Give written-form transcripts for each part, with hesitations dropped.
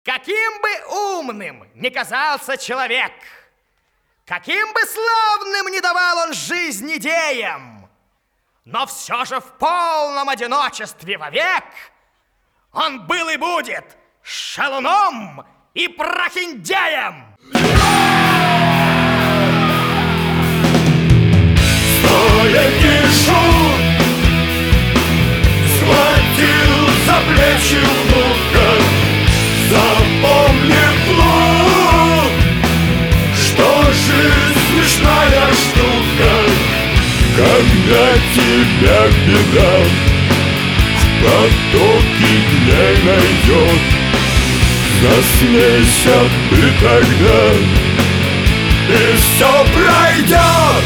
Каким бы умным ни казался человек, каким бы славным ни давал он жизнь идеям, но все же в полном одиночестве вовек он был и будет шалуном и прохиндеем. Стоя пишу, схватил за плечи внука, запомни, внук, что жизнь смешная штука. Когда тебя беда в потоке дней найдет, засмейся ты тогда, и все пройдет.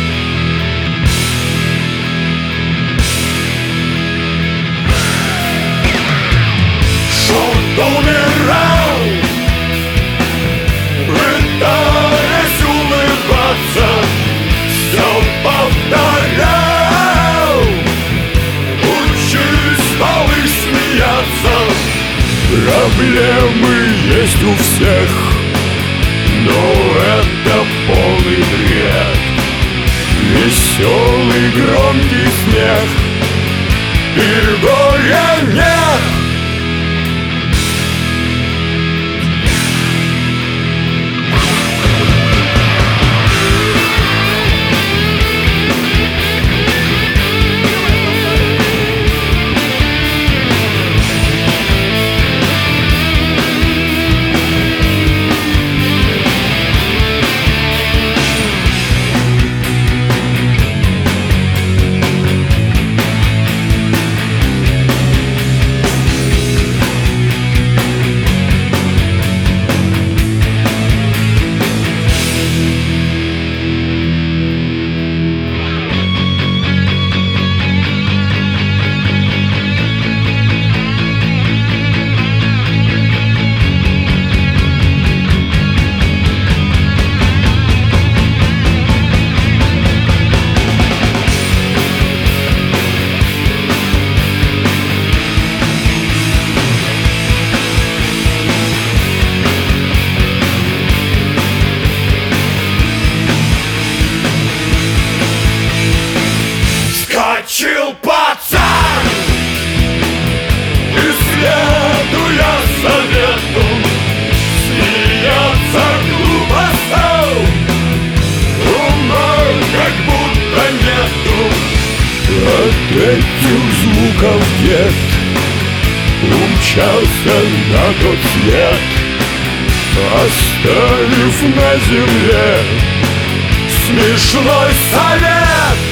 Шут умирал, пытаясь улыбаться, все повторял. Учись, малыш, смеяться. Проблемы есть у всех, но это полный бред. Веселый громкий смех и горя нет. Вскочил пацан и, следуя совету, смеяться глупо стал. Ума как будто нету. От этих звуков дед умчался на тот свет, оставив на земле смешной совет.